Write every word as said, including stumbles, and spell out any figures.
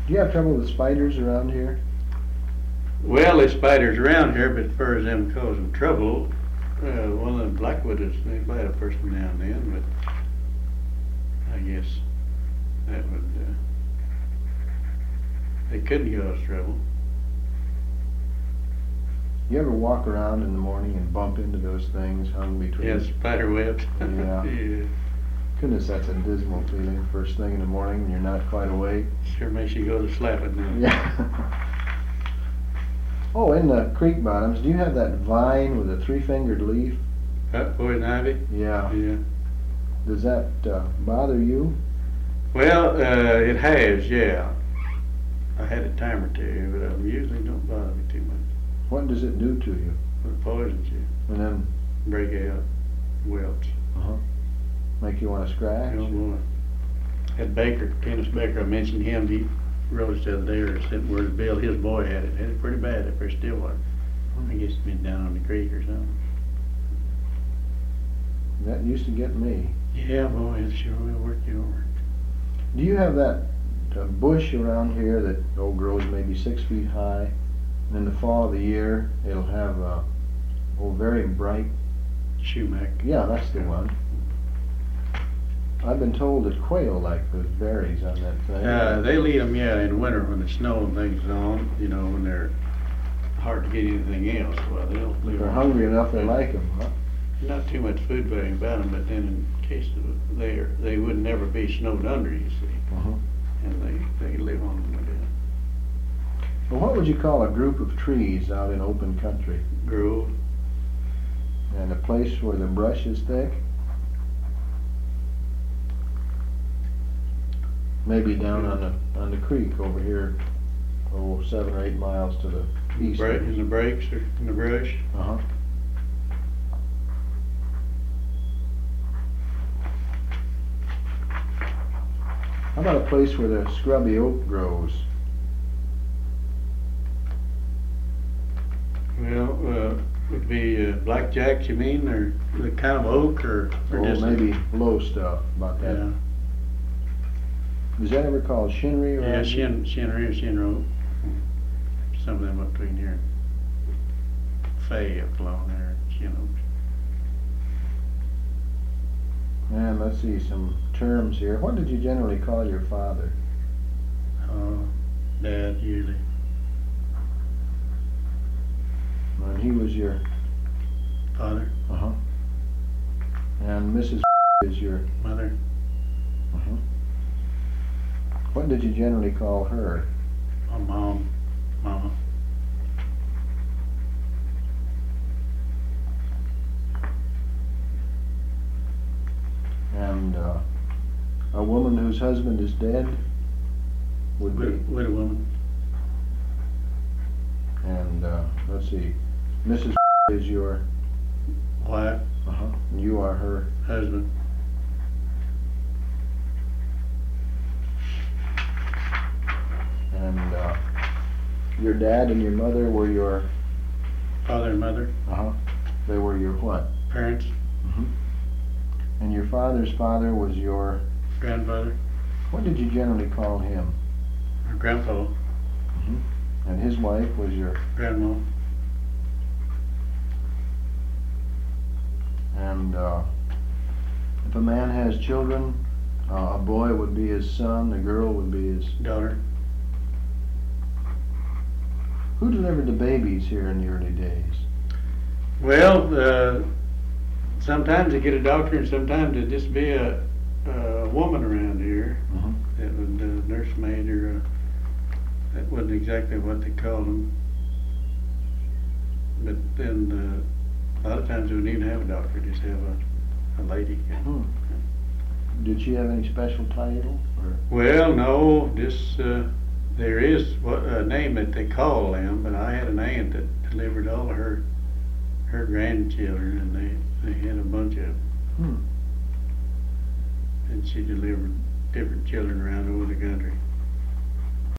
Do you have trouble with spiders around here? Well, there's spiders around here, but as far as them causing trouble, uh, one of them black widows, they bite a person now and then, but I guess that would, uh, they couldn't cause trouble. You ever walk around in the morning and bump into those things hung between? Yeah, spider webs. Yeah. Yeah. Goodness, that's a dismal feeling, first thing in the morning when you're not quite awake. Sure makes you go to slapping now. Yeah. Oh, in the creek bottoms, do you have that vine with a three-fingered leaf? Uh, poison ivy? Yeah. Yeah. Does that uh, bother you? Well, uh, it has, yeah. I had a time or two, but it usually don't bother me too much. What does it do to you? It poisons you. And then Break out welts. uh-huh, make you want to scratch? You don't want it. That Baker, Kenneth Baker, I mentioned him, he wrote us the other day, or sent word to Bill, his boy had it. Had it pretty bad up there, Stillwater. I guess it's been down on the creek or something. That used to get me. Yeah, boy, it sure will work you over. Do you have that uh, bush around here that oh, grows maybe six feet high? And in the fall of the year, it'll have a oh, very bright. Sumac. Yeah, that's the one. I've been told that quail like those berries on that thing. Uh, they leave them, yeah, in winter when the snow and things is on, you know, when they're hard to get anything else. Well, they'll leave If they're them. hungry enough, they like them, huh? Not too much food value about them, but then in case of they they would never be snowed under, you see, Uh-huh. and they they live on them again. Well, what would you call a group of trees out in open country? Grove. And a place where the brush is thick? Maybe down on the on the creek over here, oh, seven or eight miles to the east. Break, in the breaks or in the brush. Uh-huh. How about a place where the scrubby oak grows? Well, uh, would be uh, blackjacks, you mean, or the kind of oak, or, or Or just maybe low stuff, about that. Yeah, Is that ever called shinry? Or yeah, shin, shinnery or shinro. Some of them up between here, Fay up along there, shin oaks. And let's see, some terms here. What did you generally call your father? Uh, Dad usually. And he was your, Father, uh-huh. And Missus is your, mother, uh-huh. What did you generally call her? my mom, mama. And uh, a woman whose husband is dead would be, Widow, widow woman. and uh, let's see, Missus is your, Wife, uh-huh, and you are her, husband. and uh, your dad and your mother were your, Father and mother, uh-huh, they were your what? parents, Mm-hmm. And your father's father was your, grandfather, what did you generally call him? or grandpa, Mm-hmm. And his wife was your, grandma. and uh, if a man has children, uh, a boy would be his son, a girl would be his, Daughter. who delivered the babies here in the early days? Well, uh, sometimes they get a doctor, and sometimes it just be a, a woman around here. Mm-hmm. That would uh, nursemaid, or uh, that wasn't exactly what they called them. But then uh, a lot of times we wouldn't even have a doctor, just have a, a lady. Hmm. Did she have any special title, or? Well, no, just uh, there is what a name that they call them, but I had an aunt that delivered all of her her grandchildren, and they they had a bunch of them, Hmm. and she delivered different children around over the country.